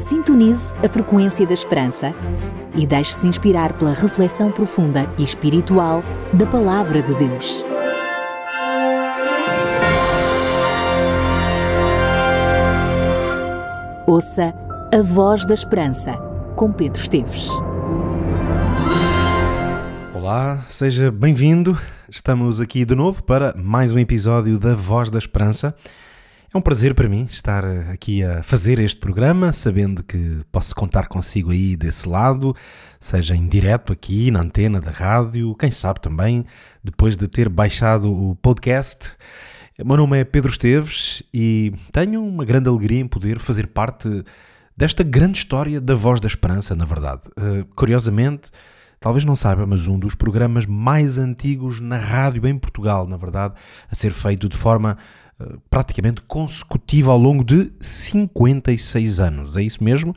Sintonize a frequência da esperança e deixe-se inspirar pela reflexão profunda e espiritual da Palavra de Deus. Ouça a Voz da Esperança, com Pedro Esteves. Olá, seja bem-vindo. Estamos aqui de novo para mais um episódio da Voz da Esperança. É um prazer para mim estar aqui a fazer este programa, sabendo que posso contar consigo aí desse lado, seja em direto aqui na antena da rádio, quem sabe também depois de ter baixado o podcast. O meu nome é Pedro Esteves e tenho uma grande alegria em poder fazer parte desta grande história da Voz da Esperança, na verdade. Curiosamente, talvez não saiba, mas um dos programas mais antigos na rádio em Portugal, na verdade, a ser feito de forma praticamente consecutiva ao longo de 56 anos. É isso mesmo,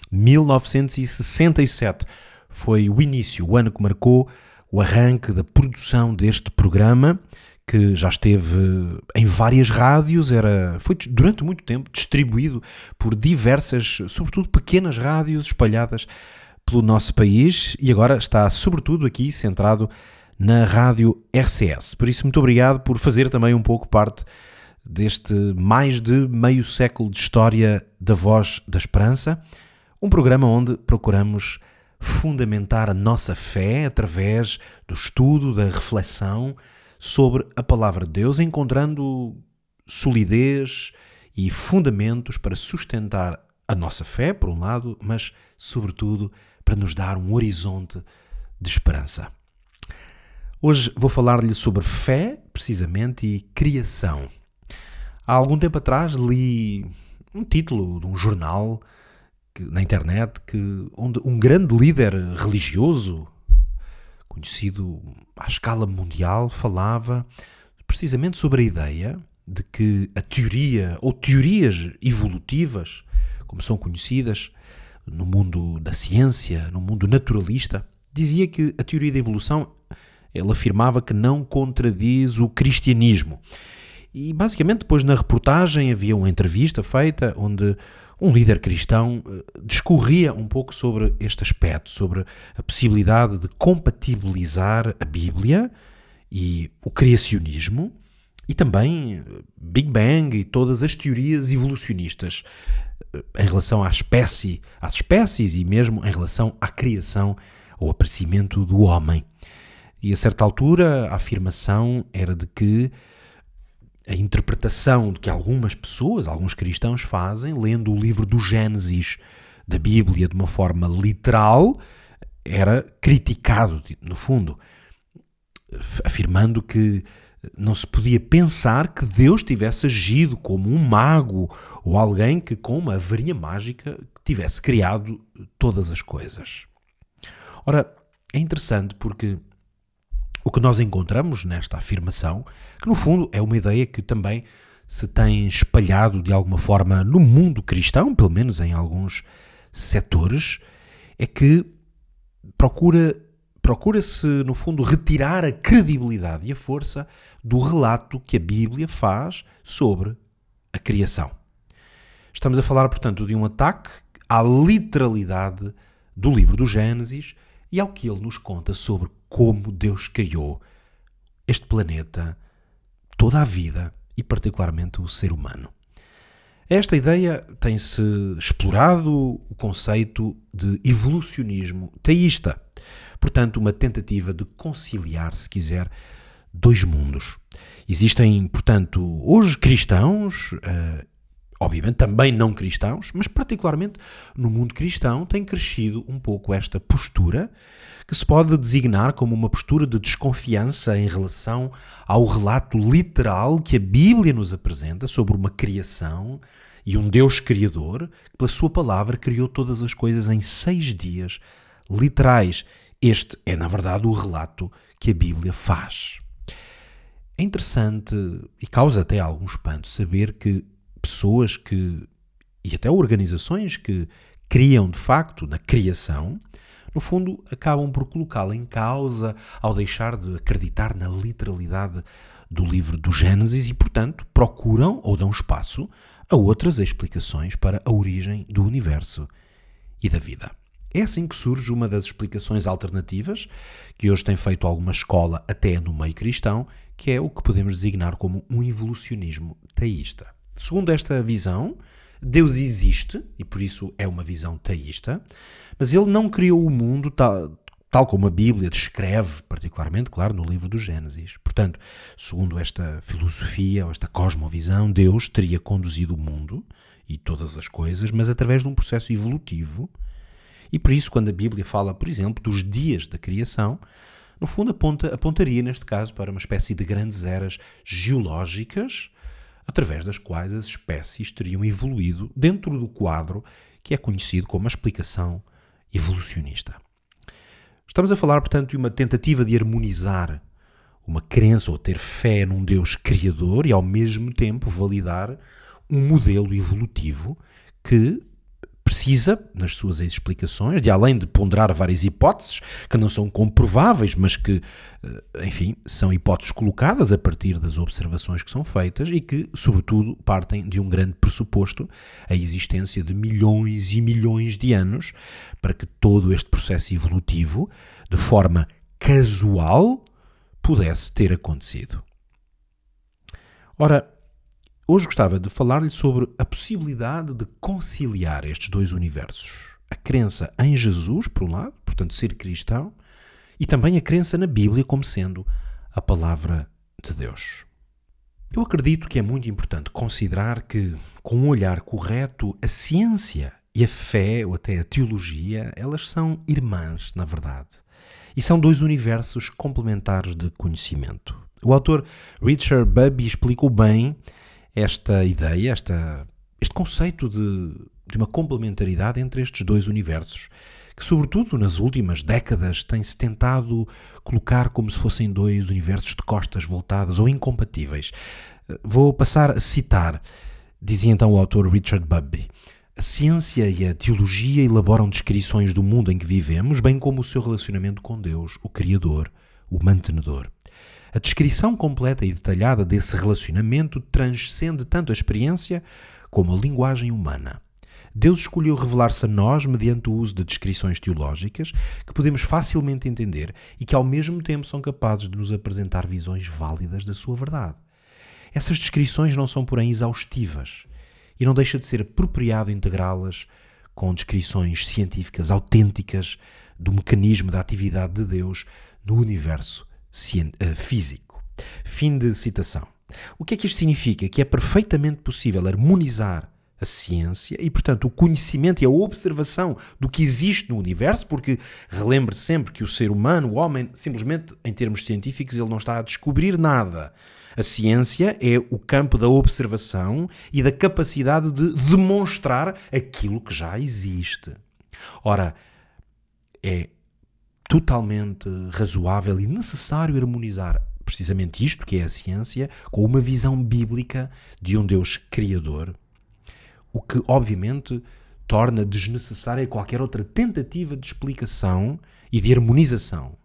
1967 foi o início, o ano que marcou o arranque da produção deste programa, que já esteve em várias rádios, foi durante muito tempo distribuído por diversas, sobretudo pequenas rádios espalhadas pelo nosso país, e agora está sobretudo aqui centrado na rádio RCS. Por isso, muito obrigado por fazer também um pouco parte deste mais de meio século de história da Voz da Esperança, um programa onde procuramos fundamentar a nossa fé através do estudo, da reflexão sobre a Palavra de Deus, encontrando solidez e fundamentos para sustentar a nossa fé, por um lado, mas, sobretudo, para nos dar um horizonte de esperança. Hoje vou falar-lhe sobre fé, precisamente, e criação. Há algum tempo atrás li um título de um jornal na internet onde um grande líder religioso, conhecido à escala mundial, falava precisamente sobre a ideia de que a teoria, ou teorias evolutivas, como são conhecidas no mundo da ciência, no mundo naturalista, dizia que a teoria da evolução, ele afirmava que não contradiz o cristianismo. E basicamente depois na reportagem havia uma entrevista feita onde um líder cristão discorria um pouco sobre este aspecto, sobre a possibilidade de compatibilizar a Bíblia e o criacionismo e também Big Bang e todas as teorias evolucionistas em relação às espécies e mesmo em relação à criação ou aparecimento do homem. E a certa altura a afirmação era de que a interpretação que algumas pessoas, alguns cristãos fazem, lendo o livro do Gênesis da Bíblia de uma forma literal, era criticado, no fundo, afirmando que não se podia pensar que Deus tivesse agido como um mago ou alguém que com uma varinha mágica tivesse criado todas as coisas. Ora, é interessante porque o que nós encontramos nesta afirmação, que no fundo é uma ideia que também se tem espalhado de alguma forma no mundo cristão, pelo menos em alguns setores, é que procura-se, no fundo, retirar a credibilidade e a força do relato que a Bíblia faz sobre a criação. Estamos a falar, portanto, de um ataque à literalidade do livro do Gênesis e ao que ele nos conta sobre como Deus criou este planeta, toda a vida e particularmente o ser humano. Esta ideia tem-se explorado o conceito de evolucionismo teísta, portanto uma tentativa de conciliar, se quiser, dois mundos. Existem, portanto, hoje cristãos, obviamente também não cristãos, mas particularmente no mundo cristão tem crescido um pouco esta postura que se pode designar como uma postura de desconfiança em relação ao relato literal que a Bíblia nos apresenta sobre uma criação e um Deus criador que pela sua palavra criou todas as coisas em 6 dias literais. Este é, na verdade, o relato que a Bíblia faz. É interessante e causa até algum espanto saber que pessoas e até organizações que criam de facto na criação, no fundo acabam por colocá-la em causa ao deixar de acreditar na literalidade do livro do Gênesis e, portanto, procuram ou dão espaço a outras explicações para a origem do universo e da vida. É assim que surge uma das explicações alternativas, que hoje tem feito alguma escola até no meio cristão, que é o que podemos designar como um evolucionismo teísta. Segundo esta visão, Deus existe, e por isso é uma visão teísta, mas ele não criou o mundo tal como a Bíblia descreve, particularmente, claro, no livro do Gênesis. Portanto, segundo esta filosofia, ou esta cosmovisão, Deus teria conduzido o mundo e todas as coisas, mas através de um processo evolutivo. E por isso, quando a Bíblia fala, por exemplo, dos dias da criação, no fundo apontaria, neste caso, para uma espécie de grandes eras geológicas, através das quais as espécies teriam evoluído dentro do quadro que é conhecido como a explicação evolucionista. Estamos a falar, portanto, de uma tentativa de harmonizar uma crença ou ter fé num Deus criador e, ao mesmo tempo, validar um modelo evolutivo que precisa, nas suas explicações, de além de ponderar várias hipóteses que não são comprováveis, mas que, enfim, são hipóteses colocadas a partir das observações que são feitas e que, sobretudo, partem de um grande pressuposto, a existência de milhões e milhões de anos, para que todo este processo evolutivo, de forma casual, pudesse ter acontecido. Ora, hoje gostava de falar-lhe sobre a possibilidade de conciliar estes dois universos. A crença em Jesus, por um lado, portanto ser cristão, e também a crença na Bíblia como sendo a palavra de Deus. Eu acredito que é muito importante considerar que, com um olhar correto, a ciência e a fé, ou até a teologia, elas são irmãs, na verdade. E são dois universos complementares de conhecimento. O autor Richard Bubb explicou bem esta ideia, este conceito de uma complementaridade entre estes dois universos, que sobretudo nas últimas décadas tem-se tentado colocar como se fossem dois universos de costas voltadas ou incompatíveis. Vou passar a citar, dizia então o autor Richard Bubb: a ciência e a teologia elaboram descrições do mundo em que vivemos, bem como o seu relacionamento com Deus, o Criador, o Mantenedor. A descrição completa e detalhada desse relacionamento transcende tanto a experiência como a linguagem humana. Deus escolheu revelar-se a nós mediante o uso de descrições teológicas que podemos facilmente entender e que ao mesmo tempo são capazes de nos apresentar visões válidas da sua verdade. Essas descrições não são, porém, exaustivas e não deixa de ser apropriado integrá-las com descrições científicas autênticas do mecanismo da atividade de Deus no universo físico. Fim de citação. O que é que isto significa? Que é perfeitamente possível harmonizar a ciência e, portanto, o conhecimento e a observação do que existe no universo, porque relembre sempre que o ser humano, o homem, simplesmente, em termos científicos, ele não está a descobrir nada. A ciência é o campo da observação e da capacidade de demonstrar aquilo que já existe. Ora, é totalmente razoável e necessário harmonizar precisamente isto, que é a ciência, com uma visão bíblica de um Deus criador, o que, obviamente, torna desnecessária qualquer outra tentativa de explicação e de harmonização.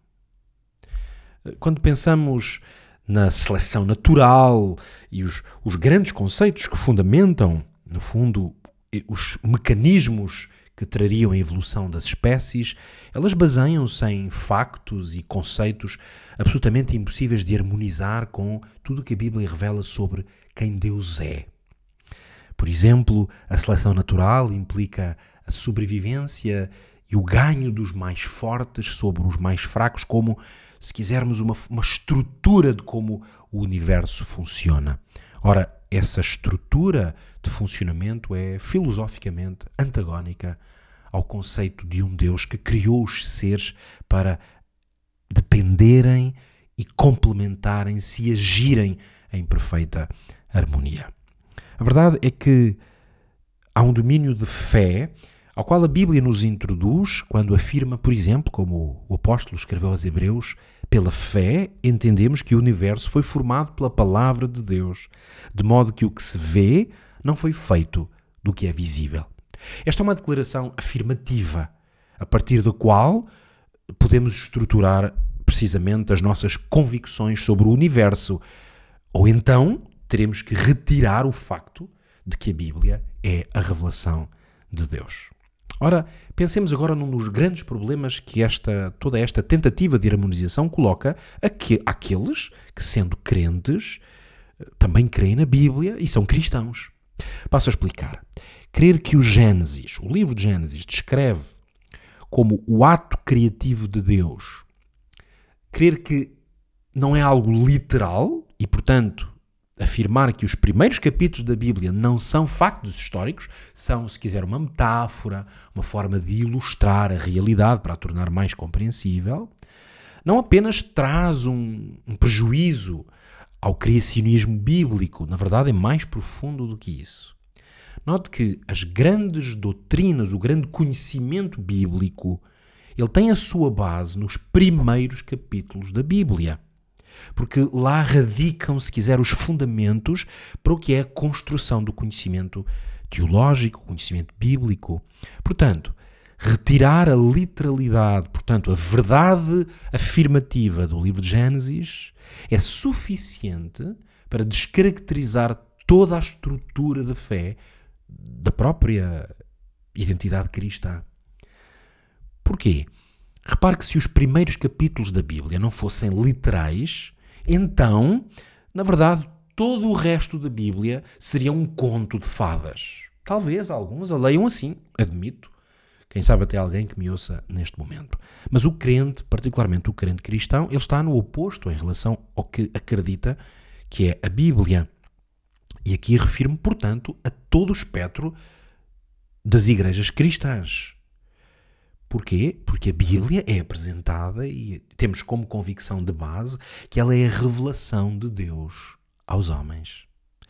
Quando pensamos na seleção natural e os grandes conceitos que fundamentam, no fundo, os mecanismos que trariam a evolução das espécies, elas baseiam-se em factos e conceitos absolutamente impossíveis de harmonizar com tudo o que a Bíblia revela sobre quem Deus é. Por exemplo, a seleção natural implica a sobrevivência e o ganho dos mais fortes sobre os mais fracos, como, se quisermos, uma estrutura de como o universo funciona. Ora, essa estrutura de funcionamento é filosoficamente antagónica ao conceito de um Deus que criou os seres para dependerem e complementarem-se e agirem em perfeita harmonia. A verdade é que há um domínio de fé ao qual a Bíblia nos introduz quando afirma, por exemplo, como o apóstolo escreveu aos Hebreus, pela fé entendemos que o universo foi formado pela palavra de Deus, de modo que o que se vê não foi feito do que é visível. Esta é uma declaração afirmativa, a partir da qual podemos estruturar precisamente as nossas convicções sobre o universo, ou então teremos que retirar o facto de que a Bíblia é a revelação de Deus. Ora, pensemos agora num dos grandes problemas que toda esta tentativa de harmonização coloca àqueles que, sendo crentes, também creem na Bíblia e são cristãos. Passo a explicar. Crer que o Gênesis, o livro de Gênesis, descreve como o ato criativo de Deus, crer que não é algo literal e, portanto, afirmar que os primeiros capítulos da Bíblia não são factos históricos, são, se quiser, uma metáfora, uma forma de ilustrar a realidade para a tornar mais compreensível, não apenas traz um prejuízo ao criacionismo bíblico, na verdade é mais profundo do que isso. Note que as grandes doutrinas, o grande conhecimento bíblico, ele tem a sua base nos primeiros capítulos da Bíblia. Porque lá radicam, se quiser, os fundamentos para o que é a construção do conhecimento teológico, conhecimento bíblico. Portanto, retirar a literalidade, portanto, a verdade afirmativa do livro de Gênesis é suficiente para descaracterizar toda a estrutura da fé da própria identidade cristã. Porquê? Repare que se os primeiros capítulos da Bíblia não fossem literais, então, na verdade, todo o resto da Bíblia seria um conto de fadas. Talvez alguns a leiam assim, admito. Quem sabe até alguém que me ouça neste momento. Mas o crente, particularmente o crente cristão, ele está no oposto em relação ao que acredita que é a Bíblia. E aqui refiro-me, portanto, a todo o espectro das igrejas cristãs. Porquê? Porque a Bíblia é apresentada e temos como convicção de base que ela é a revelação de Deus aos homens.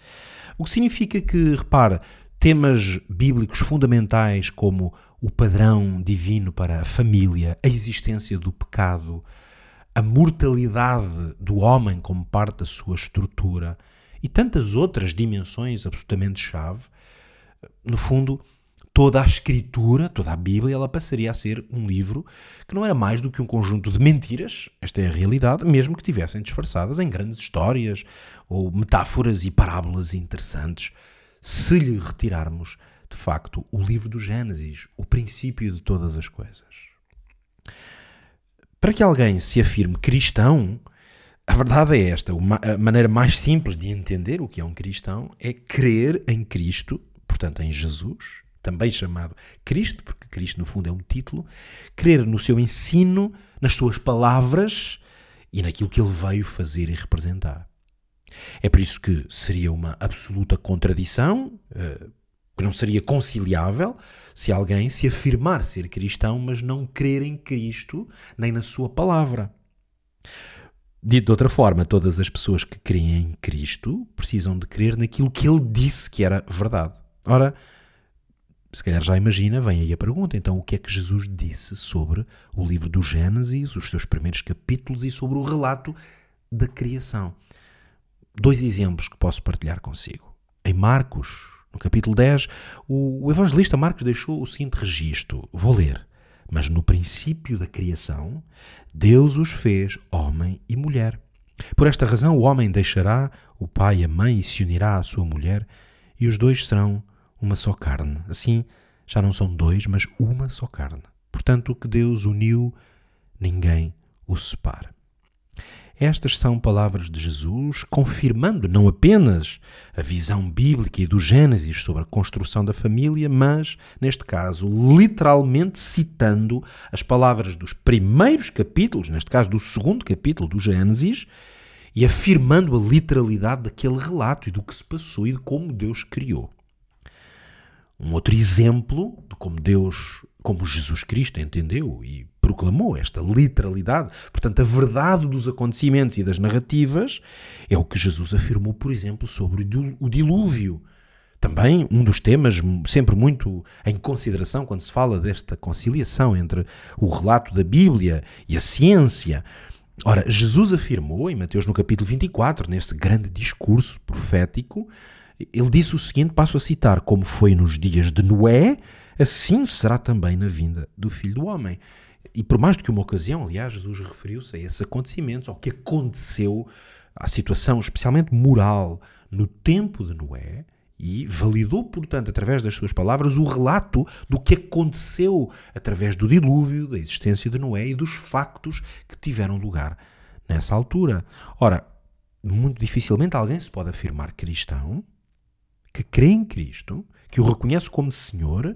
O que significa que, repara, temas bíblicos fundamentais como o padrão divino para a família, a existência do pecado, a mortalidade do homem como parte da sua estrutura e tantas outras dimensões absolutamente chave, no fundo, toda a Escritura, toda a Bíblia, ela passaria a ser um livro que não era mais do que um conjunto de mentiras, esta é a realidade, mesmo que tivessem disfarçadas em grandes histórias ou metáforas e parábolas interessantes, se lhe retirarmos, de facto, o livro do Gênesis, o princípio de todas as coisas. Para que alguém se afirme cristão, a verdade é esta, a maneira mais simples de entender o que é um cristão é crer em Cristo, portanto em Jesus, também chamado Cristo, porque Cristo no fundo é um título, crer no seu ensino, nas suas palavras e naquilo que ele veio fazer e representar. É por isso que seria uma absoluta contradição, que não seria conciliável, se alguém se afirmar ser cristão, mas não crer em Cristo nem na sua palavra. Dito de outra forma, todas as pessoas que creem em Cristo precisam de crer naquilo que ele disse que era verdade. Ora, se calhar já imagina, vem aí a pergunta, então o que é que Jesus disse sobre o livro do Gênesis, os seus primeiros capítulos e sobre o relato da criação? 2 exemplos que posso partilhar consigo. Em Marcos, no capítulo 10, o evangelista Marcos deixou o seguinte registro, vou ler. Mas no princípio da criação, Deus os fez homem e mulher. Por esta razão o homem deixará o pai e a mãe e se unirá à sua mulher e os dois serão uma só carne. Assim, já não são 2, mas uma só carne. Portanto, o que Deus uniu, ninguém o separa. Estas são palavras de Jesus, confirmando não apenas a visão bíblica e do Gênesis sobre a construção da família, mas, neste caso, literalmente citando as palavras dos primeiros capítulos, neste caso do 2º capítulo do Gênesis, e afirmando a literalidade daquele relato e do que se passou e de como Deus criou. Um outro exemplo de como Jesus Cristo entendeu e proclamou esta literalidade, portanto a verdade dos acontecimentos e das narrativas, é o que Jesus afirmou, por exemplo, sobre o dilúvio. Também um dos temas sempre muito em consideração quando se fala desta conciliação entre o relato da Bíblia e a ciência. Ora, Jesus afirmou em Mateus no capítulo 24, nesse grande discurso profético, ele disse o seguinte, passo a citar, como foi nos dias de Noé, assim será também na vinda do Filho do Homem. E por mais do que uma ocasião, aliás, Jesus referiu-se a esses acontecimentos, ao que aconteceu, à situação especialmente moral no tempo de Noé e validou, portanto, através das suas palavras, o relato do que aconteceu através do dilúvio, da existência de Noé e dos factos que tiveram lugar nessa altura. Ora, muito dificilmente alguém se pode afirmar cristão, que crê em Cristo, que o reconhece como Senhor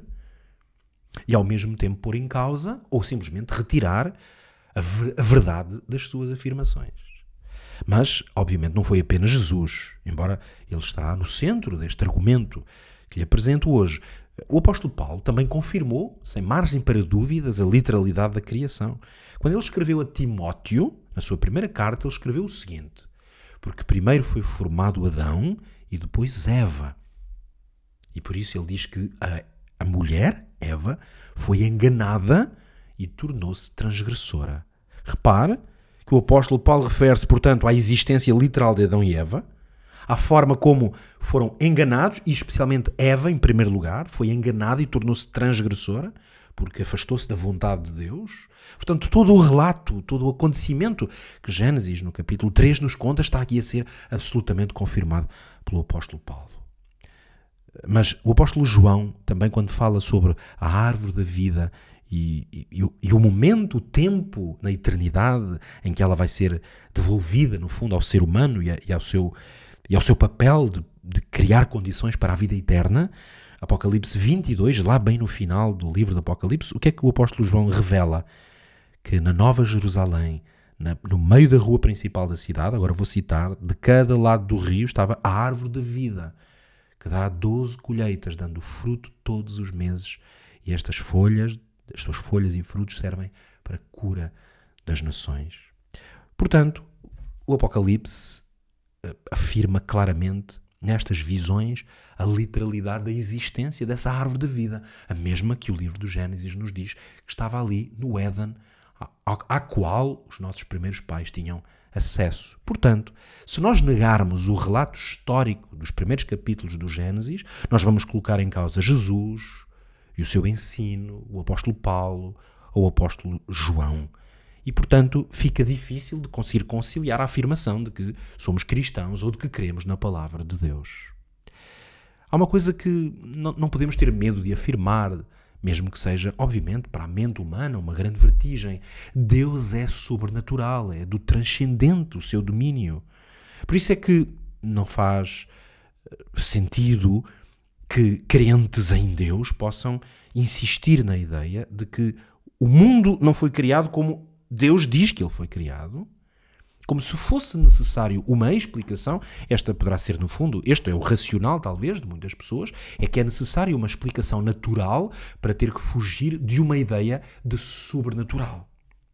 e ao mesmo tempo pôr em causa ou simplesmente retirar a verdade das suas afirmações. Mas, obviamente, não foi apenas Jesus, embora ele estará no centro deste argumento que lhe apresento hoje. O apóstolo Paulo também confirmou, sem margem para dúvidas, a literalidade da criação. Quando ele escreveu a Timóteo, na sua primeira carta, ele escreveu o seguinte: porque primeiro foi formado Adão e depois Eva. E por isso ele diz que a mulher, Eva, foi enganada e tornou-se transgressora. Repare que o apóstolo Paulo refere-se, portanto, à existência literal de Adão e Eva, à forma como foram enganados, e especialmente Eva, em primeiro lugar, foi enganada e tornou-se transgressora, porque afastou-se da vontade de Deus. Portanto, todo o relato, todo o acontecimento que Gênesis, no capítulo 3, nos conta, está aqui a ser absolutamente confirmado pelo apóstolo Paulo. Mas o apóstolo João, também quando fala sobre a árvore da vida e o momento, o tempo na eternidade em que ela vai ser devolvida, no fundo, ao ser humano e ao seu papel de criar condições para a vida eterna, Apocalipse 22, lá bem no final do livro do Apocalipse, o que é que o apóstolo João revela? Que na Nova Jerusalém, no meio da rua principal da cidade, agora vou citar, de cada lado do rio estava a árvore da vida, que dá 12 colheitas, dando fruto todos os meses, e estas folhas, as suas folhas e frutos servem para a cura das nações. Portanto, o Apocalipse afirma claramente, nestas visões, a literalidade da existência dessa árvore de vida, a mesma que o livro do Gênesis nos diz que estava ali no Éden, à qual os nossos primeiros pais tinham acesso. Portanto, se nós negarmos o relato histórico dos primeiros capítulos do Gênesis, nós vamos colocar em causa Jesus e o seu ensino, o apóstolo Paulo ou o apóstolo João. E, portanto, fica difícil de conseguir conciliar a afirmação de que somos cristãos ou de que cremos na palavra de Deus. Há uma coisa que não podemos ter medo de afirmar, mesmo que seja, obviamente, para a mente humana uma grande vertigem. Deus é sobrenatural, é do transcendente o seu domínio. Por isso é que não faz sentido que crentes em Deus possam insistir na ideia de que o mundo não foi criado como Deus diz que ele foi criado, como se fosse necessário uma explicação. Esta poderá ser, no fundo, este é o racional, talvez, de muitas pessoas, é que é necessário uma explicação natural para ter que fugir de uma ideia de sobrenatural.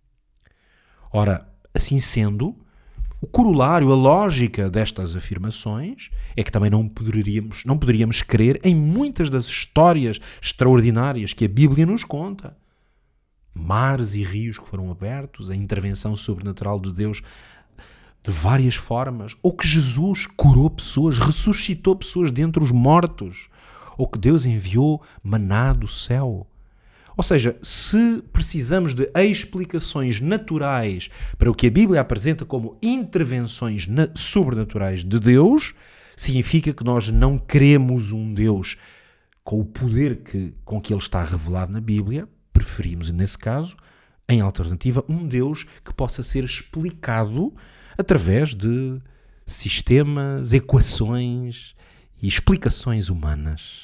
Ora, assim sendo, o corolário, a lógica destas afirmações é que também não poderíamos crer em muitas das histórias extraordinárias que a Bíblia nos conta. Mares e rios que foram abertos, a intervenção sobrenatural de Deus de várias formas, ou que Jesus curou pessoas, ressuscitou pessoas dentre os mortos, ou que Deus enviou maná do céu. Ou seja, se precisamos de explicações naturais para o que a Bíblia apresenta como intervenções sobrenaturais de Deus, significa que nós não queremos um Deus com o poder com que ele está revelado na Bíblia. Preferimos, nesse caso, em alternativa, um Deus que possa ser explicado através de sistemas, equações e explicações humanas.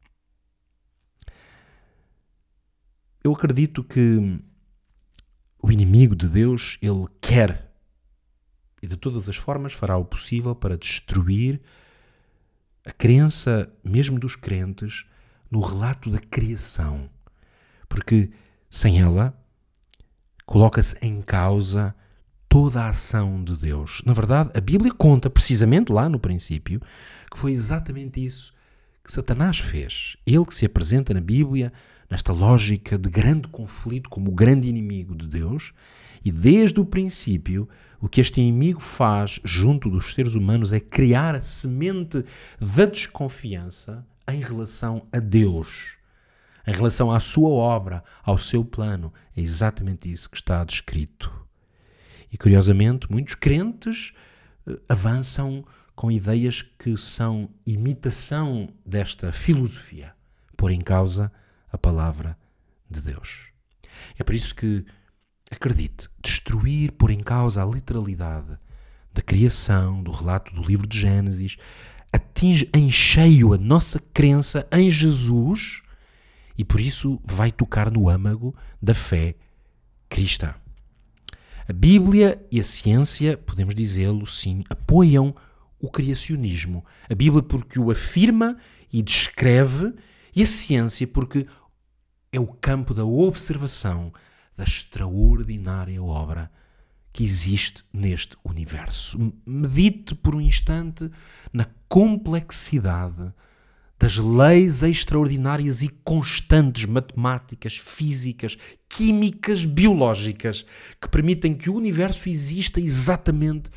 Eu acredito que o inimigo de Deus, ele quer e de todas as formas fará o possível para destruir a crença, mesmo dos crentes, no relato da criação. Porque sem ela coloca-se em causa toda a ação de Deus. Na verdade, a Bíblia conta precisamente lá no princípio que foi exatamente isso que Satanás fez. Ele que se apresenta na Bíblia nesta lógica de grande conflito como o grande inimigo de Deus, e desde o princípio o que este inimigo faz junto dos seres humanos é criar a semente da desconfiança em relação a Deus. Em relação à sua obra, ao seu plano. É exatamente isso que está descrito. E, curiosamente, muitos crentes avançam com ideias que são imitação desta filosofia, pôr em causa a palavra de Deus. É por isso que, acredite, destruir, pôr em causa a literalidade da criação, do relato do livro de Gênesis, atinge em cheio a nossa crença em Jesus e por isso vai tocar no âmago da fé cristã. A Bíblia e a ciência, podemos dizê-lo, sim, apoiam o criacionismo. A Bíblia porque o afirma e descreve, e a ciência porque é o campo da observação da extraordinária obra que existe neste universo. Medite por um instante na complexidade das leis extraordinárias e constantes matemáticas, físicas, químicas, biológicas que permitem que o universo exista exatamente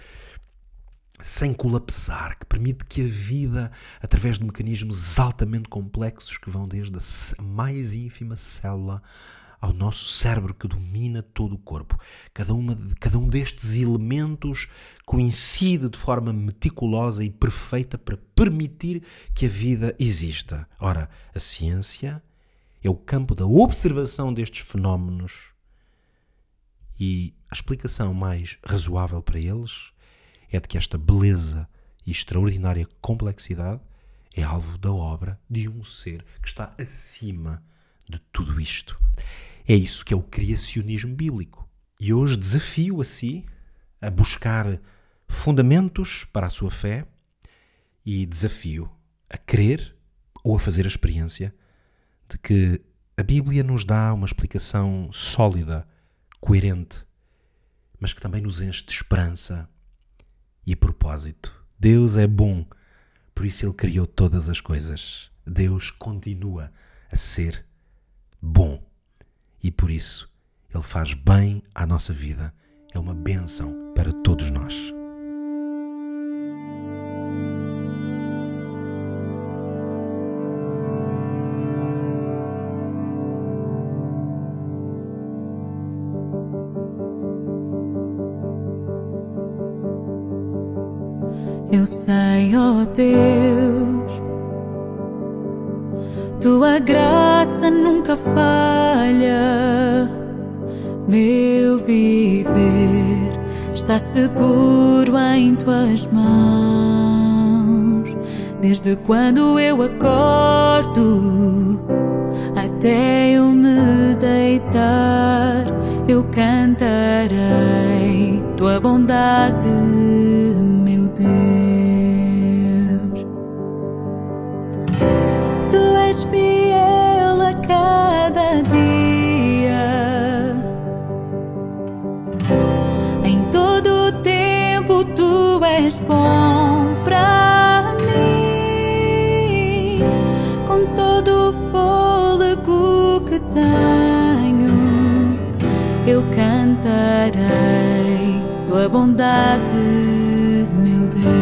sem colapsar, que permite que a vida, através de mecanismos altamente complexos que vão desde a mais ínfima célula ao nosso cérebro que domina todo o corpo. Cada um destes elementos coincide de forma meticulosa e perfeita para permitir que a vida exista. Ora, a ciência é o campo da observação destes fenómenos e a explicação mais razoável para eles é de que esta beleza e extraordinária complexidade é alvo da obra de um ser que está acima de tudo isto. É isso que é o criacionismo bíblico. E hoje desafio a si a buscar fundamentos para a sua fé e desafio a crer ou a fazer a experiência de que a Bíblia nos dá uma explicação sólida, coerente, mas que também nos enche de esperança e propósito. Deus é bom, por isso Ele criou todas as coisas. Deus continua a ser bom e por isso Ele faz bem à nossa vida. É uma bênção para todos nós. Eu sei, ó Deus, Tua graça nunca falha. Meu viver está seguro em Tuas mãos. Desde quando eu acordo até eu me deitar, eu cantarei Tua bondade, meu Deus. Tu és fiel a cada dia, em todo o tempo Tu és bom para mim. Com todo o fôlego que tenho, eu cantarei Tua bondade, meu Deus.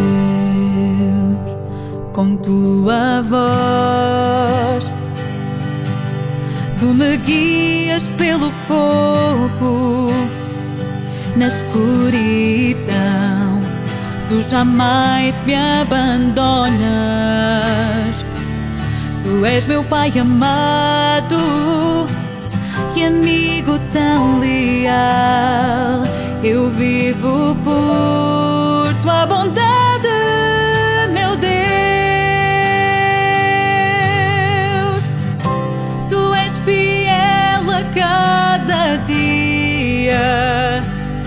Com Tua voz Tu me guias pelo fogo, na escuridão Tu jamais me abandonas. Tu és meu Pai amado e amigo tão leal. Eu vivo por Tua bondade, meu Deus. Tu és fiel a cada dia,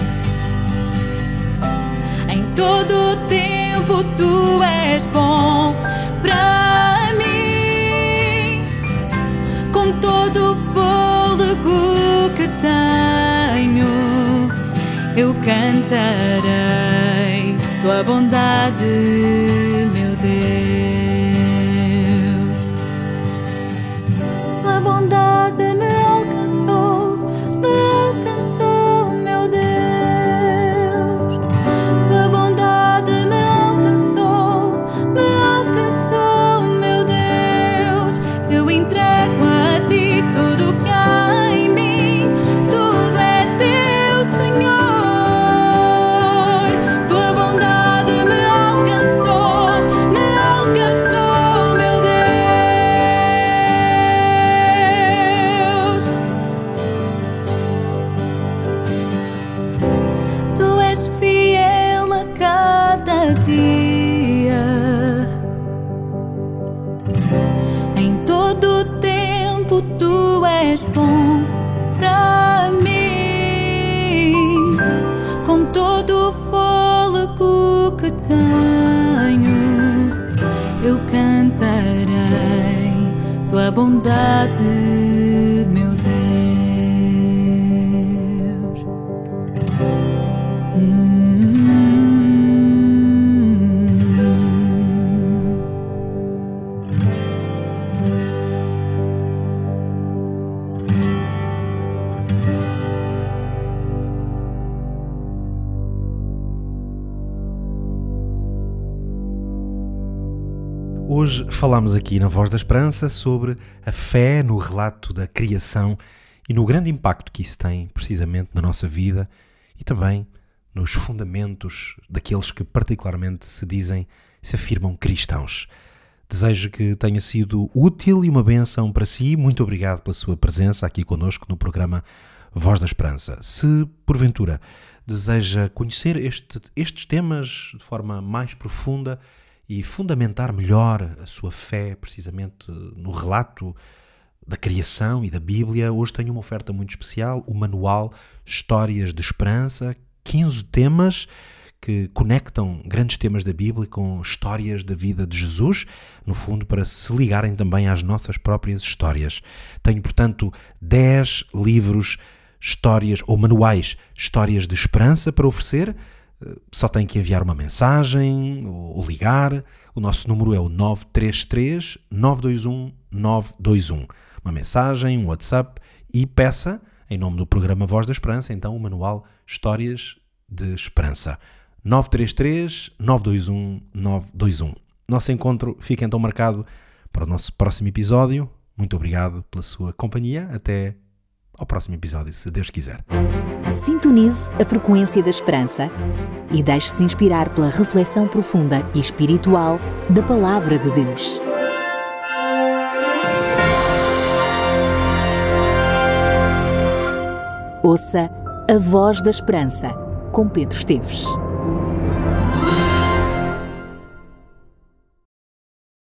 em todo o tempo Tu és bom para mim. Com todo o fôlego que tenho, eu cantarei Tua bondade, meu Deus. Tua bondade me alcançou, meu Deus. Tua bondade me alcançou, meu Deus. Eu entrego a Ti tudo que há em mim, tudo é Teu, Senhor. Tua bondade me alcançou. Tu és bom para mim. Com todo o fôlego que tenho, eu cantarei tua bondade, meu Deus. Hoje falamos aqui na Voz da Esperança sobre a fé no relato da criação e no grande impacto que isso tem precisamente na nossa vida e também nos fundamentos daqueles que particularmente se afirmam cristãos. Desejo que tenha sido útil e uma bênção para si. Muito obrigado pela sua presença aqui connosco no programa Voz da Esperança. Se, porventura, deseja conhecer estes temas de forma mais profunda e fundamentar melhor a sua fé precisamente no relato da criação e da Bíblia, hoje tenho uma oferta muito especial, o manual Histórias de Esperança, 15 temas que conectam grandes temas da Bíblia com histórias da vida de Jesus, no fundo para se ligarem também às nossas próprias histórias. Tenho, portanto, 10 livros, histórias ou manuais, histórias de esperança para oferecer. Só tem que enviar uma mensagem ou ligar. O nosso número é o 933-921-921. Uma mensagem, um WhatsApp e peça, em nome do programa Voz da Esperança, então o manual Histórias de Esperança. 933-921-921. Nosso encontro fica então marcado para o nosso próximo episódio. Muito obrigado pela sua companhia. Até ao próximo episódio, se Deus quiser. Sintonize a frequência da esperança e deixe-se inspirar pela reflexão profunda e espiritual da Palavra de Deus. Ouça a Voz da Esperança, com Pedro Esteves.